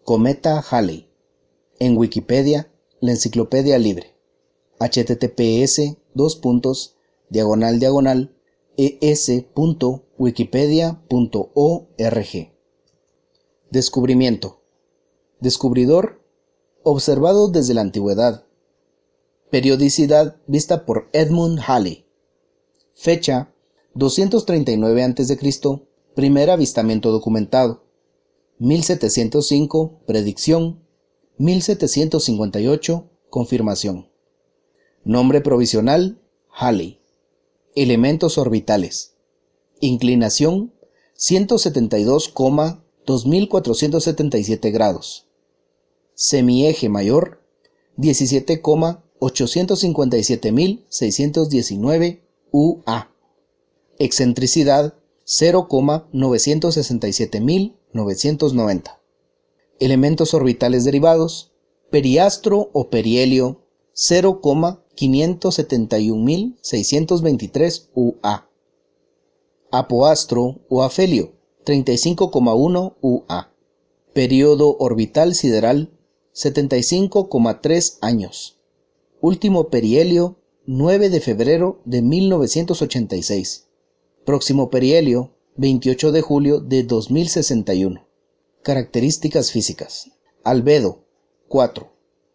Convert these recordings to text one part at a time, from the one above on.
Cometa Halley. En Wikipedia, la enciclopedia libre. https://es.wikipedia.org. Descubrimiento. Descubridor, observado desde la antigüedad. Periodicidad vista por Edmund Halley. Fecha 239 a.C., primer avistamiento documentado. 1705, predicción. 1758, confirmación. Nombre provisional, Halley. Elementos orbitales. Inclinación, 172,2477 grados. Semieje mayor, 17,857619 UA. Excentricidad, 0,967990. Elementos orbitales derivados, periastro o perihelio, 0,571623 UA. Apoastro o afelio, 35,1 UA. Período orbital sideral, 75,3 años. Último perihelio, 9 de febrero de 1986. Próximo perihelio, 28 de julio de 2061. Características físicas. Albedo, 4.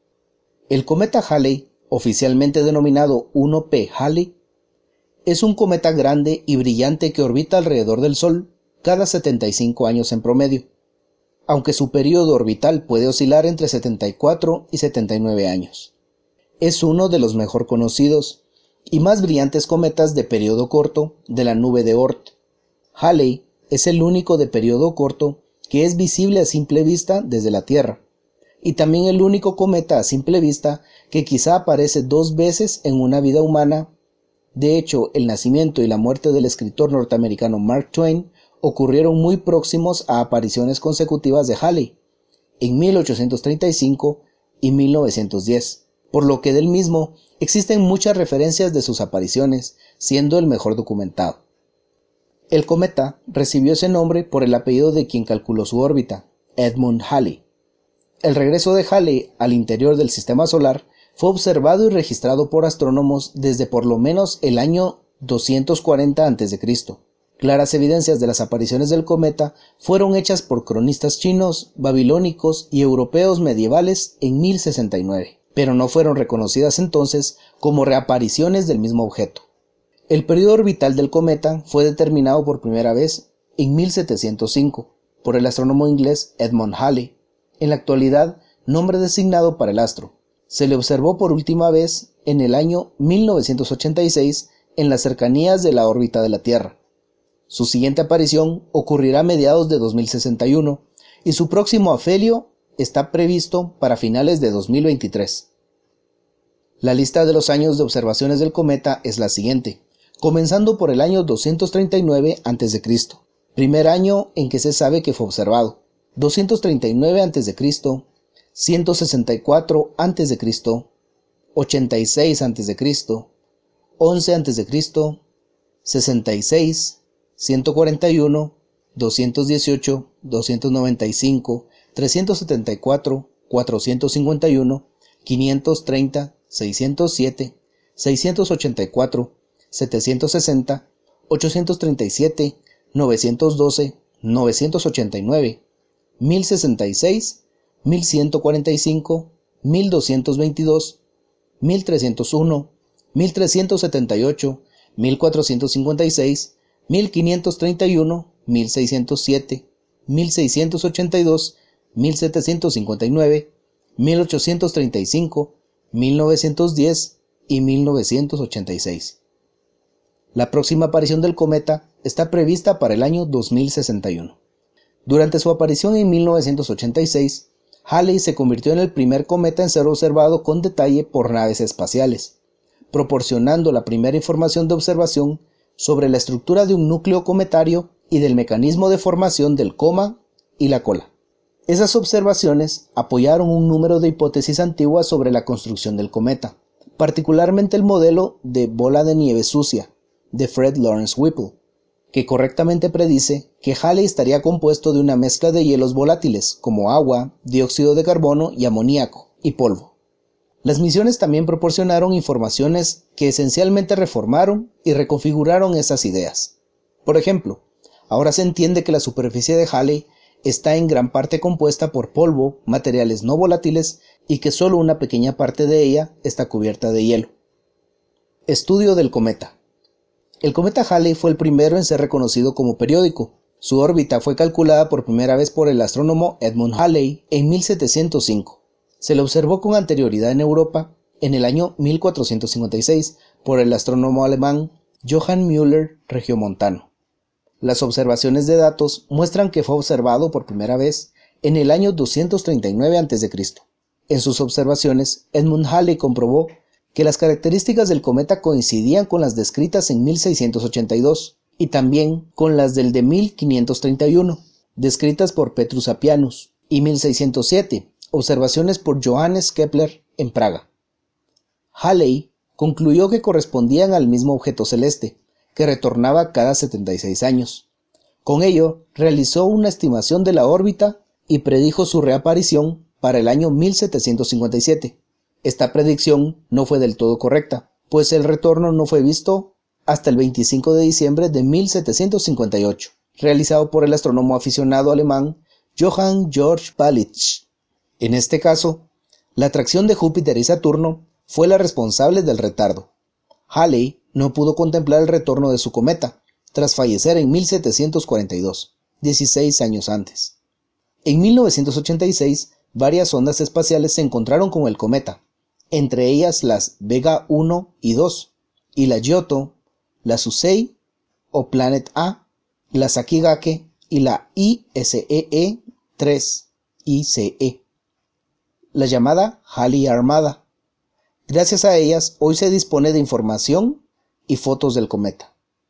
El cometa Halley, oficialmente denominado 1P Halley, es un cometa grande y brillante que orbita alrededor del Sol cada 75 años en promedio, aunque su período orbital puede oscilar entre 74 y 79 años. Es uno de los mejor conocidos y más brillantes cometas de período corto de la nube de Oort. Halley es el único de período corto que es visible a simple vista desde la Tierra, y también el único cometa a simple vista que quizá aparece 2 veces en una vida humana. De hecho, el nacimiento y la muerte del escritor norteamericano Mark Twain ocurrieron muy próximos a apariciones consecutivas de Halley, en 1835 y 1910, por lo que del mismo existen muchas referencias de sus apariciones, siendo el mejor documentado. El cometa recibió ese nombre por el apellido de quien calculó su órbita, Edmund Halley. El regreso de Halley al interior del sistema solar fue observado y registrado por astrónomos desde por lo menos el año 240 a.C. Claras evidencias de las apariciones del cometa fueron hechas por cronistas chinos, babilónicos y europeos medievales en 1069, pero no fueron reconocidas entonces como reapariciones del mismo objeto. El periodo orbital del cometa fue determinado por primera vez en 1705 por el astrónomo inglés Edmund Halley, en la actualidad nombre designado para el astro. Se le observó por última vez en el año 1986 en las cercanías de la órbita de la Tierra. Su siguiente aparición ocurrirá a mediados de 2061 y su próximo afelio está previsto para finales de 2023. La lista de los años de observaciones del cometa es la siguiente, comenzando por el año 239 a.C., primer año en que se sabe que fue observado, 239 a.C., 164 a.C., 86 a.C., 11 a.C., 66, 141, 218, 295, 374, 451, 530, 607, 684, 760, 837, 912, 989, 1066, 1145, 1222, 1301, 1378, 1456, 1531, 1607, 1682, 1759, 1835, 1910 y 1986. La próxima aparición del cometa está prevista para el año 2061. Durante su aparición en 1986, Halley se convirtió en el primer cometa en ser observado con detalle por naves espaciales, proporcionando la primera información de observación sobre la estructura de un núcleo cometario y del mecanismo de formación del coma y la cola. Esas observaciones apoyaron un número de hipótesis antiguas sobre la construcción del cometa, particularmente el modelo de bola de nieve sucia de Fred Lawrence Whipple. que correctamente predice que Halley estaría compuesto de una mezcla de hielos volátiles como agua, dióxido de carbono y amoníaco, y polvo. Las misiones también proporcionaron informaciones que esencialmente reformaron y reconfiguraron esas ideas. Por ejemplo, ahora se entiende que la superficie de Halley está en gran parte compuesta por polvo, materiales no volátiles y que solo una pequeña parte de ella está cubierta de hielo. Estudio del cometa. El cometa Halley fue el primero en ser reconocido como periódico. Su órbita fue calculada por primera vez por el astrónomo Edmund Halley en 1705. Se lo observó con anterioridad en Europa en el año 1456 por el astrónomo alemán Johann Müller Regiomontano. Las observaciones de datos muestran que fue observado por primera vez en el año 239 a.C. En sus observaciones, Edmund Halley comprobó que las características del cometa coincidían con las descritas en 1682 y también con las del de 1531, descritas por Petrus Apianus, y 1607, observaciones por Johannes Kepler en Praga. Halley concluyó que correspondían al mismo objeto celeste, que retornaba cada 76 años. Con ello, realizó una estimación de la órbita y predijo su reaparición para el año 1757. Esta predicción no fue del todo correcta, pues el retorno no fue visto hasta el 25 de diciembre de 1758, realizado por el astrónomo aficionado alemán Johann Georg Palitsch. En este caso, la atracción de Júpiter y Saturno fue la responsable del retardo. Halley no pudo contemplar el retorno de su cometa, tras fallecer en 1742, 16 años antes. En 1986, varias sondas espaciales se encontraron con el cometa, entre ellas las Vega 1 y 2, y la Giotto, la Susei o Planet A, la Sakigake y la ISEE-3 ICE, la llamada Halley Armada. Gracias a ellas, hoy se dispone de información y fotos del cometa.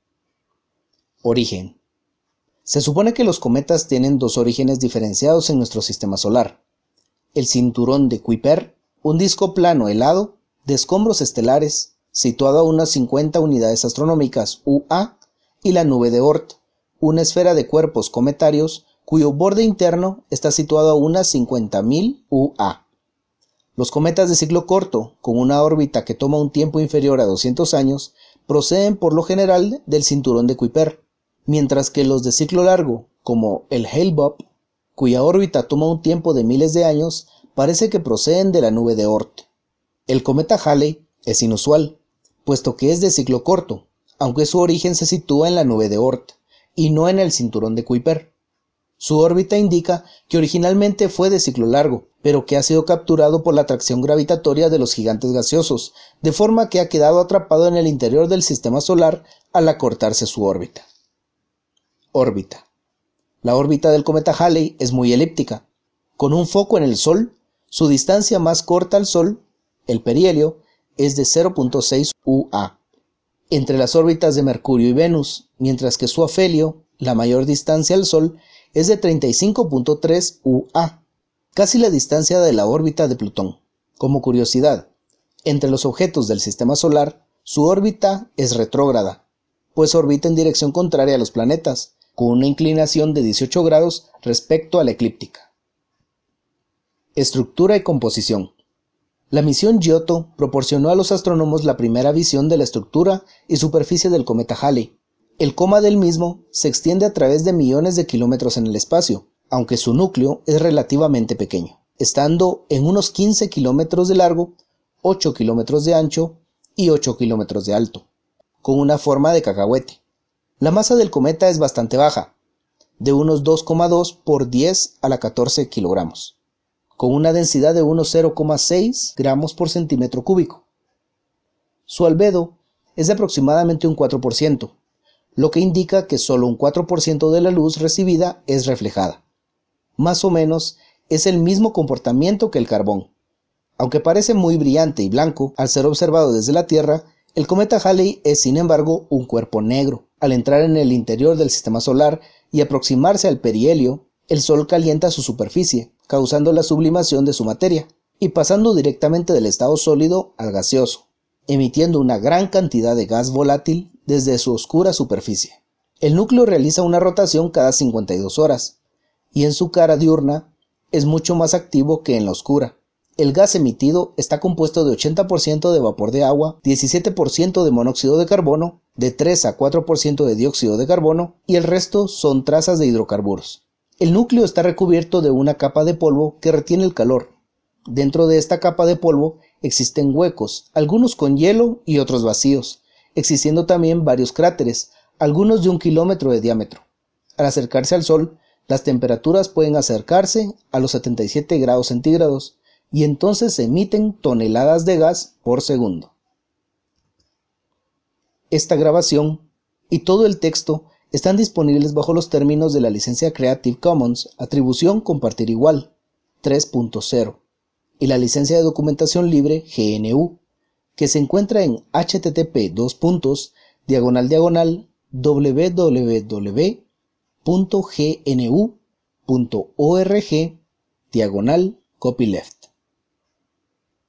Origen. Se supone que los cometas tienen dos orígenes diferenciados en nuestro sistema solar. El cinturón de Kuiper, un disco plano helado de escombros estelares, situado a unas 50 unidades astronómicas UA, y la nube de Oort, una esfera de cuerpos cometarios cuyo borde interno está situado a unas 50.000 UA. Los cometas de ciclo corto, con una órbita que toma un tiempo inferior a 200 años, proceden por lo general del cinturón de Kuiper, mientras que los de ciclo largo, como el Hale-Bopp, cuya órbita toma un tiempo de miles de años, parece que proceden de la nube de Oort. El cometa Halley es inusual, puesto que es de ciclo corto, aunque su origen se sitúa en la nube de Oort, y no en el cinturón de Kuiper. Su órbita indica que originalmente fue de ciclo largo, pero que ha sido capturado por la atracción gravitatoria de los gigantes gaseosos, de forma que ha quedado atrapado en el interior del sistema solar al acortarse su órbita. Órbita. La órbita del cometa Halley es muy elíptica. Con un foco en el Sol, su distancia más corta al Sol, el perihelio, es de 0.6 UA. Entre las órbitas de Mercurio y Venus, mientras que su afelio, la mayor distancia al Sol, es de 35.3 UA, casi la distancia de la órbita de Plutón. Como curiosidad, entre los objetos del sistema solar, su órbita es retrógrada, pues orbita en dirección contraria a los planetas, con una inclinación de 18 grados respecto a la eclíptica. Estructura y composición. La misión Giotto proporcionó a los astrónomos la primera visión de la estructura y superficie del cometa Halley. El coma del mismo se extiende a través de millones de kilómetros en el espacio, aunque su núcleo es relativamente pequeño, estando en unos 15 kilómetros de largo, 8 kilómetros de ancho y 8 kilómetros de alto, con una forma de cacahuete. La masa del cometa es bastante baja, de unos 2,2 por 10 a la 14 kilogramos, con una densidad de unos 0,6 gramos por centímetro cúbico. Su albedo es de aproximadamente un 4%, lo que indica que solo un 4% de la luz recibida es reflejada. Más o menos es el mismo comportamiento que el carbón. Aunque parece muy brillante y blanco al ser observado desde la Tierra, el cometa Halley es sin embargo un cuerpo negro. Al entrar en el interior del sistema solar y aproximarse al perihelio, el Sol calienta su superficie, causando la sublimación de su materia, y pasando directamente del estado sólido al gaseoso, emitiendo una gran cantidad de gas volátil desde su oscura superficie. El núcleo realiza una rotación cada 52 horas, y en su cara diurna es mucho más activo que en la oscura. El gas emitido está compuesto de 80% de vapor de agua, 17% de monóxido de carbono, de 3 a 4% de dióxido de carbono y el resto son trazas de hidrocarburos. El núcleo está recubierto de una capa de polvo que retiene el calor. Dentro de esta capa de polvo existen huecos, algunos con hielo y otros vacíos, existiendo también varios cráteres, algunos de 1 kilómetro de diámetro. Al acercarse al Sol, las temperaturas pueden acercarse a los 77 grados centígrados y entonces se emiten toneladas de gas por segundo. Esta grabación y todo el texto están disponibles bajo los términos de la licencia Creative Commons Atribución Compartir Igual 3.0 y la licencia de documentación libre GNU, que se encuentra en http://www.gnu.org/copyleft.